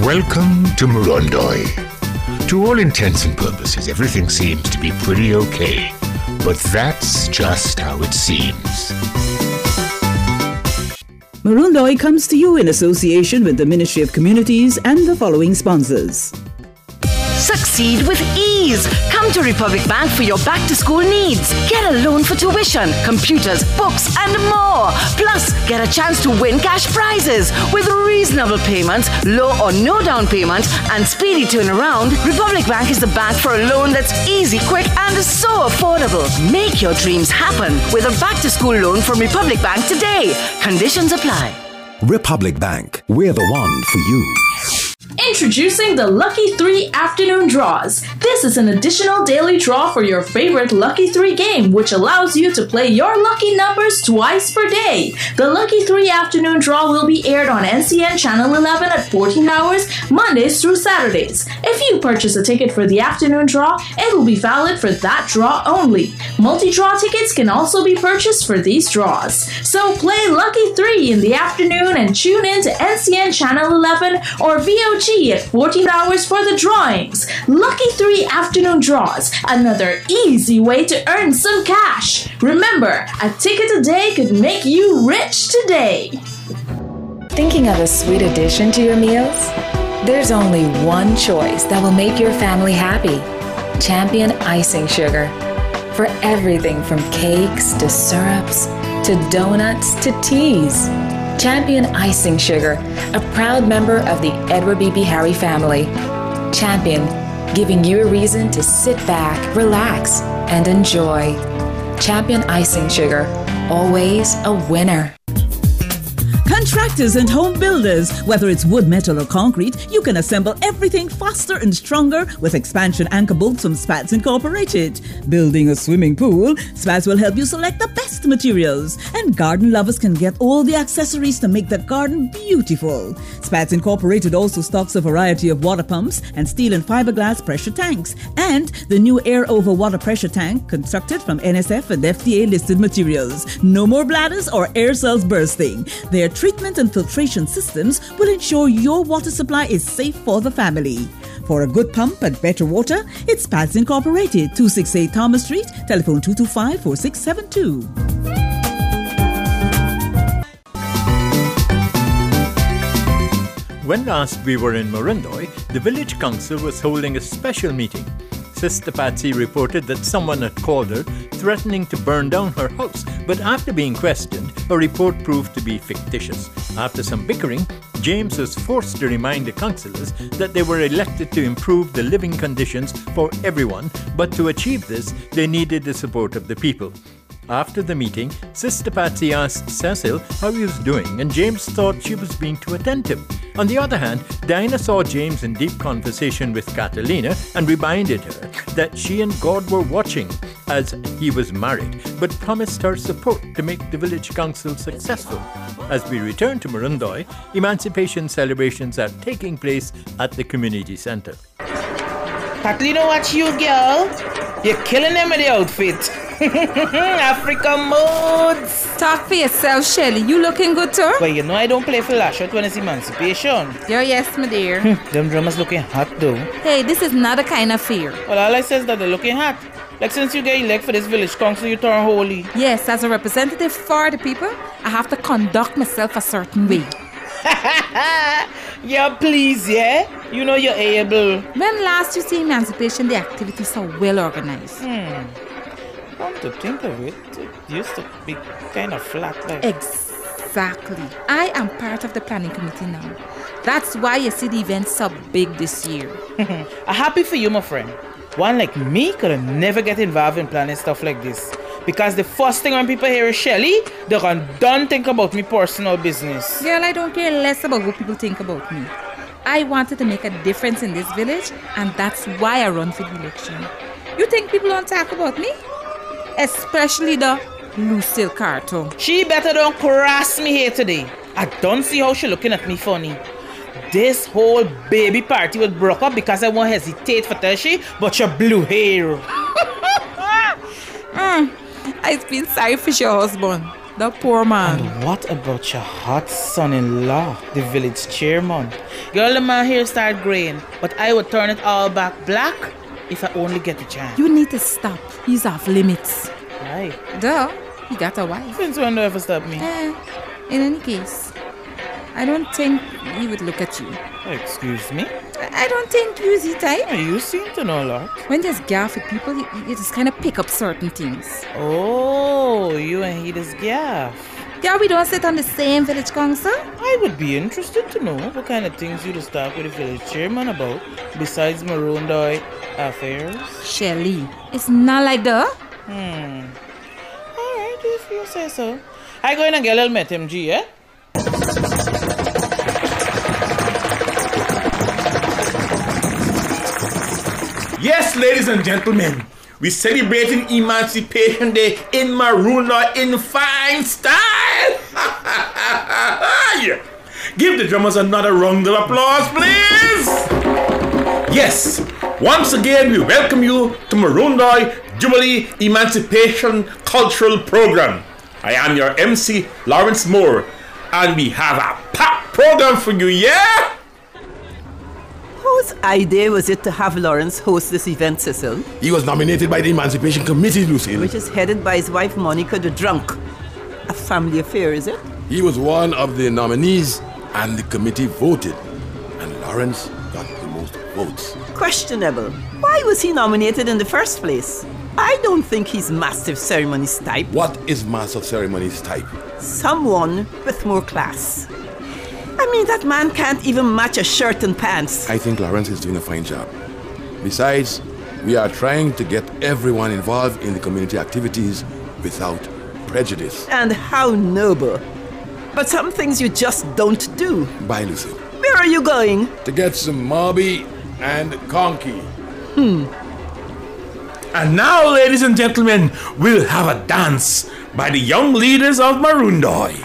Welcome to Murundoi. To all intents and purposes, everything seems to be pretty okay. But that's just how it seems. Murundoi comes to you in association with the Ministry of Communities and the following sponsors. Succeed with ease. Come to Republic Bank for your back-to-school needs. Get a loan for tuition, computers, books, and more. Plus, get a chance to win cash prizes. With reasonable payments, low or no down payment, and speedy turnaround, Republic Bank is the bank for a loan that's easy, quick, and so affordable. Make your dreams happen with a back-to-school loan from Republic Bank today. Conditions apply. Republic Bank, we're the one for you. Introducing the Lucky 3 Afternoon Draws. This is an additional daily draw for your favorite Lucky 3 game, which allows you to play your lucky numbers twice per day. The Lucky 3 Afternoon Draw will be aired on NCN Channel 11 at 14 hours, Mondays through Saturdays. If you purchase a ticket for the afternoon draw, it will be valid for that draw only. Multi-draw tickets can also be purchased for these draws. So play Lucky 3 in the afternoon and tune in to NCN Channel 11 or VOG at 14 hours for the drawings. Lucky 3 Afternoon Draws, another easy way to earn some cash. Remember, a ticket a day could make you rich today. Thinking of a sweet addition to your meals? There's only one choice that will make your family happy. Champion Icing Sugar. For everything from cakes to syrups to donuts to teas. Champion Icing Sugar, a proud member of the Edward B.B. Harry family. Champion, giving you a reason to sit back, relax, and enjoy. Champion Icing Sugar, always a winner. Contractors and home builders, whether it's wood, metal, or concrete, you can assemble everything faster and stronger with expansion anchor bolts from Spats Incorporated. Building a swimming pool, Spats will help you select the best materials. And garden lovers can get all the accessories to make the garden beautiful. Spats Incorporated also stocks a variety of water pumps and steel and fiberglass pressure tanks. And the new air over water pressure tank constructed from NSF and FDA listed materials. No more bladders or air cells bursting. Their treatment and filtration systems will ensure your water supply is safe for the family. For a good pump and better water, it's Spats Incorporated, 268 Thomas Street, telephone 225-4672. When last we were in Murundoi, the village council was holding a special meeting. Sister Patsy reported that someone had called her, threatening to burn down her house, but after being questioned, her report proved to be fictitious. After some bickering, James was forced to remind the councillors that they were elected to improve the living conditions for everyone, but to achieve this, they needed the support of the people. After the meeting, Sister Patsy asked Cecil how he was doing, and James thought she was being too attentive. On the other hand, Diana saw James in deep conversation with Catalina and reminded her that she and God were watching as he was married, but promised her support to make the village council successful. As we return to Murundoi, emancipation celebrations are taking place at the community centre. Catalina, watch you, girl. You're killing them with the outfit. African moods. Talk for yourself, Shelly. You looking good too? But you know I don't play for Lashot when it's emancipation. Oh, yes, my dear. Them drummers looking hot though. Hey, this is not a kind of fear. Well, all I say is that they're looking hot. Like since you get elected for this village council, you turn holy. Yes, as a representative for the people, I have to conduct myself a certain way. Yeah, please, yeah? You know you're able. When last you see emancipation, the activities are well organized. Come to think of it, it used to be kind of flat like. Exactly. I am part of the planning committee now. That's why you see the events so big this year. I'm happy for you, my friend. One like me could never get involved in planning stuff like this. Because the first thing when people hear is Shelly, they're done think about me personal business. Girl, I don't care less about what people think about me. I wanted to make a difference in this village, and that's why I run for the election. You think people don't talk about me? Especially the Lucille Carter. She better don't cross me here today. I don't see how she looking at me funny. This whole baby party was broke up because I won't hesitate for Tashi, but your blue hair. I feel sorry for your husband. The poor man. And what about your hot son-in-law, the village chairman? Girl, the man here start graying, but I would turn it all back black if I only get the chance. You need to stop. He's off limits. Right. Duh. He got a wife. Since when do you ever stop me? In any case, I don't think he would look at you. Excuse me? I don't think you're the type. You seem to know a lot. When there's gaff with people, you just kind of pick up certain things. Oh, you and he this gaff. Yeah, we don't sit on the same village council. I would be interested to know what kind of things you just talk with the village chairman about, besides Marundoy affairs. Shelly, it's not like that. Alright, if you say so. I go in and get a little met him, G, eh? Yes, ladies and gentlemen, we're celebrating Emancipation Day in Marundoy in fine style. Yeah. Give the drummers another round of applause, please. Yes, once again we welcome you to Marundoy Jubilee Emancipation Cultural Program. I am your MC, Lawrence Moore, and we have a packed program for you, yeah? Whose idea was it to have Lawrence host this event, Cecil? He was nominated by the Emancipation Committee, Lucille. Which is headed by his wife, Monica the Drunk. A family affair, is it? He was one of the nominees, and the committee voted. And Lawrence got the most votes. Questionable. Why was he nominated in the first place? I don't think he's master of ceremonies type. What is master of ceremonies type? Someone with more class. I mean, that man can't even match a shirt and pants. I think Lawrence is doing a fine job. Besides, we are trying to get everyone involved in the community activities without prejudice. And how noble. But some things you just don't do. Bye, Lucille. Where are you going? To get some Marby and Conky. And now, ladies and gentlemen, we'll have a dance by the young leaders of Marundoy.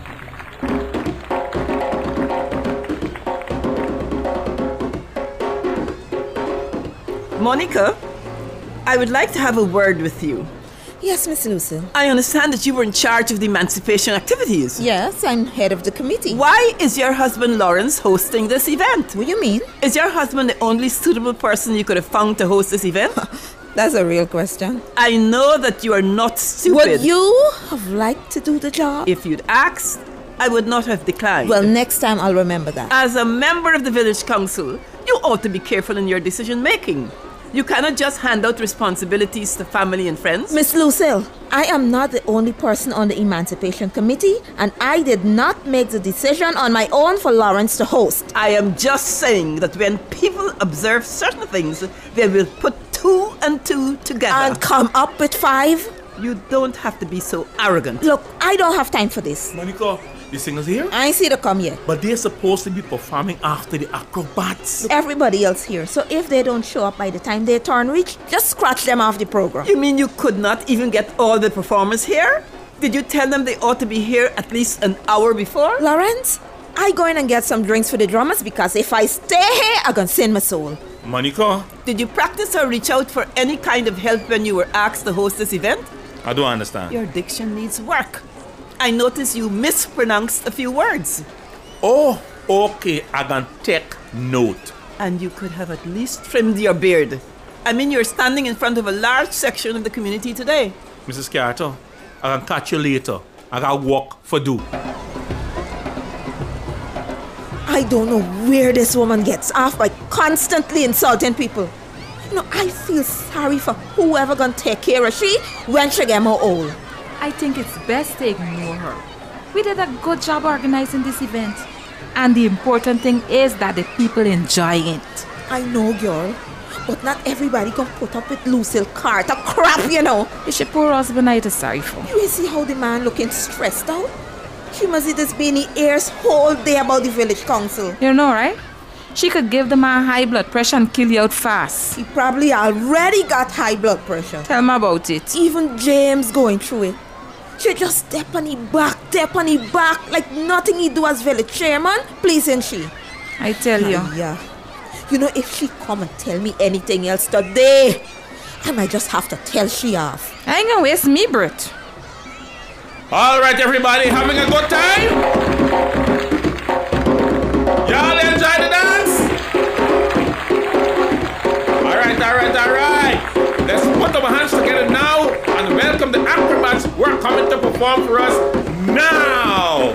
Monica, I would like to have a word with you. Yes, Miss Lucille. I understand that you were in charge of the emancipation activities. Yes, I'm head of the committee. Why is your husband Lawrence hosting this event? What do you mean? Is your husband the only suitable person you could have found to host this event? That's a real question. I know that you are not stupid. Would you have liked to do the job? If you'd asked, I would not have declined. Well, next time I'll remember that. As a member of the village council, you ought to be careful in your decision making. You cannot just hand out responsibilities to family and friends. Miss Lucille, I am not the only person on the Emancipation Committee, and I did not make the decision on my own for Lawrence to host. I am just saying that when people observe certain things, they will put 2 and 2 together. And come up with 5? You don't have to be so arrogant. Look, I don't have time for this. Monica, the singers here? I ain't see them come yet. But they're supposed to be performing after the acrobats. Everybody else here, so if they don't show up by the time their turn reach, just scratch them off the program. You mean you could not even get all the performers here? Did you tell them they ought to be here at least an hour before? Lawrence, I go in and get some drinks for the drummers because if I stay here, I'm gonna send my soul. Monica? Did you practice or reach out for any kind of help when you were asked to host this event? I don't understand. Your diction needs work. I noticed you mispronounced a few words. Oh, okay, I can take note. And you could have at least trimmed your beard. I mean, you're standing in front of a large section of the community today. Mrs. Carter, I can catch you later. I got work for do. I don't know where this woman gets off by constantly insulting people. You know, I feel sorry for whoever gonna take care of she when she get more old. I think it's best to ignore her. We did a good job organizing this event. And the important thing is that the people enjoy it. I know, girl. But not everybody can put up with Lucille Carter crap, you know. It's your poor husband I just sorry for. You see how the man looking stressed out? She must have just been in ears whole day about the village council. You know, right? She could give the man high blood pressure and kill you out fast. He probably already got high blood pressure. Tell me about it. Even James going through it. She just step on his back, like nothing he do as village chairman, pleasing she. I tell you. Yeah. You know, if she come and tell me anything else today, I might just have to tell she off. I ain't gonna waste me breath. All right, everybody, having a good time? Y'all enjoy the dance? All right. Let's put our hands together now and welcome the acrobats who are coming to perform for us now.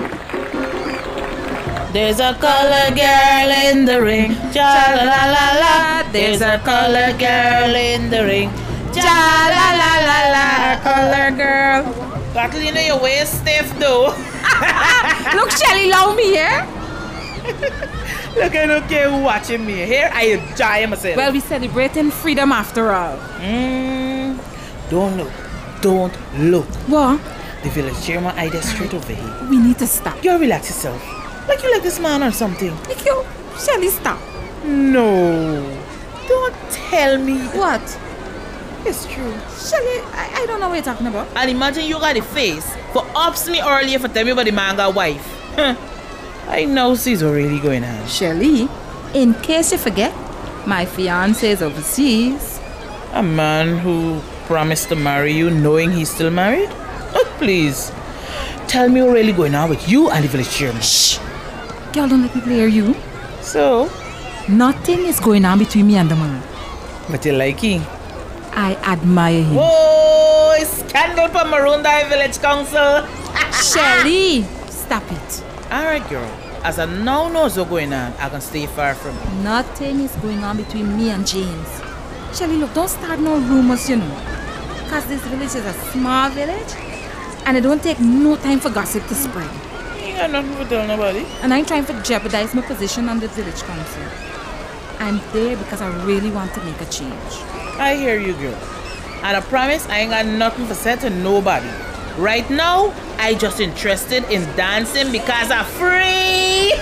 There's a color girl in the ring, ja la la la la. There's a color girl in the ring, ja la la la la. Color girl. Catalina, your waist stiff though. Look, Shelly, allow me here. Look, I don't care who watching me. Here I enjoy myself. Well, we're celebrating freedom after all. Don't look. What? The village chairman eyed us straight over here. We need to stop. You relax yourself. Like you like this man or something. Like you, Shelly, stop. No. Don't tell me. What? It's true. Shelly, I don't know what you're talking about. And imagine you got the face for ups me earlier for tell me about the man got wife. I know she's already going on. Shelly, in case you forget, my fiancé is overseas. A man who promised to marry you knowing he's still married? Oh, please. Tell me what's really going on with you and the village chairman. Shh. Girl, don't let people hear you. So? Nothing is going on between me and the man. But you like him? I admire him. Oh, scandal for Maroondah Village Council. Shelly, stop it. Alright, girl. As I now knows what's going on, I can stay far from you. Nothing is going on between me and James. Shelly, look, don't start no rumors, you know. Because this village is a small village. And it don't take no time for gossip to spread. You ain't got nothing to tell nobody. And I ain't trying to jeopardize my position on the village council. I'm there because I really want to make a change. I hear you, girl. And I promise I ain't got nothing to say to nobody. Right now, I just interested in dancing because I'm free.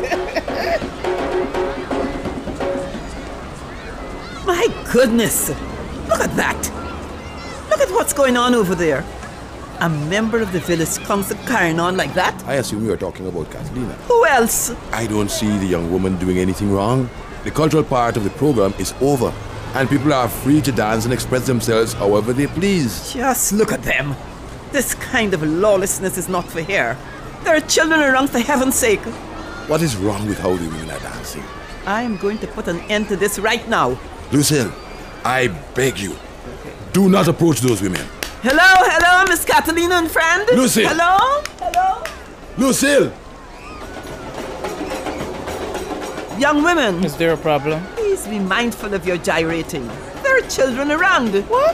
My goodness. Look at that. Look at what's going on over there. A member of the village council carrying on like that? I assume you are talking about Catalina. Who else? I don't see the young woman doing anything wrong. The cultural part of the program is over, and people are free to dance and express themselves however they please. Just look at them. This kind of lawlessness is not for here. There are children around, for heaven's sake. What is wrong with how the women are dancing? I am going to put an end to this right now. Lucille, I beg you, do not approach those women. Hello, Miss Catalina and friend. Lucille. Hello. Lucille. Young women. Is there a problem? Please be mindful of your gyrating. There are children around. What?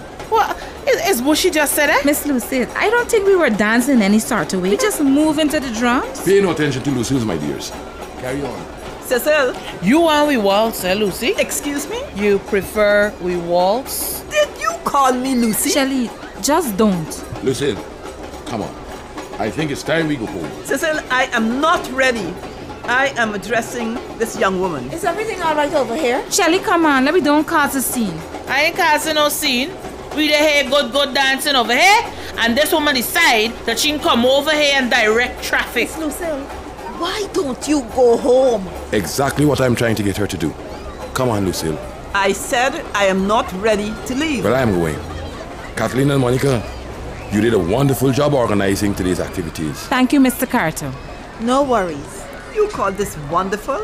Is what she just said, eh? Miss Lucille, I don't think we were dancing any sort of way. We just move into the drums. Pay no attention to Lucille's, my dears. Carry on. Cecil. You want we waltz, eh, Lucy? Excuse me? You prefer we waltz? Did you call me Lucy? Shelly, just don't. Lucille, come on. I think it's time we go home. Cecil, I am not ready. I am addressing this young woman. Is everything all right over here? Shelly, come on. Let me don't cause a scene. I ain't causing no scene. We the here good dancing over here. And this woman decide that she can come over here and direct traffic. Miss Lucille, why don't you go home? Exactly what I'm trying to get her to do. Come on, Lucille. I said I am not ready to leave. But I'm going. Kathleen and Monica, you did a wonderful job organizing today's activities. Thank you, Mr. Carter. No worries. You call this wonderful?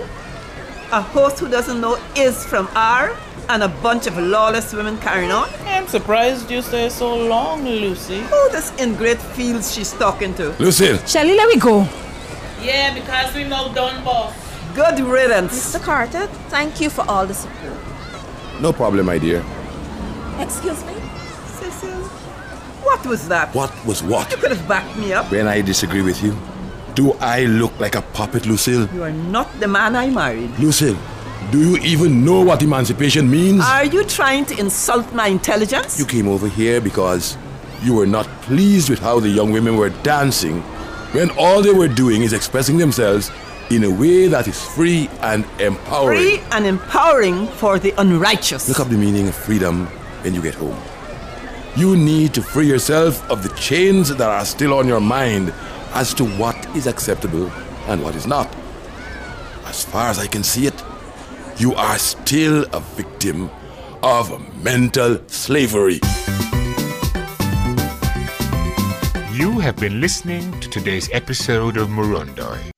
A host who doesn't know is from R and a bunch of lawless women carrying on? I'm surprised you stay so long, Lucy. Who this ingrate feels she's talking to? Lucille. Shelly, let me go. Yeah, because we now done, boss. Good riddance. Mr. Carter, thank you for all the support. No problem, my dear. Excuse me? Cecil, what was that? What was what? You could have backed me up. When I disagree with you, do I look like a puppet, Lucille? You are not the man I married. Lucille, do you even know what emancipation means? Are you trying to insult my intelligence? You came over here because you were not pleased with how the young women were dancing when all they were doing is expressing themselves in a way that is free and empowering. Free and empowering for the unrighteous. Look up the meaning of freedom when you get home. You need to free yourself of the chains that are still on your mind as to what is acceptable and what is not. As far as I can see it, you are still a victim of mental slavery. You have been listening to today's episode of Murundoi.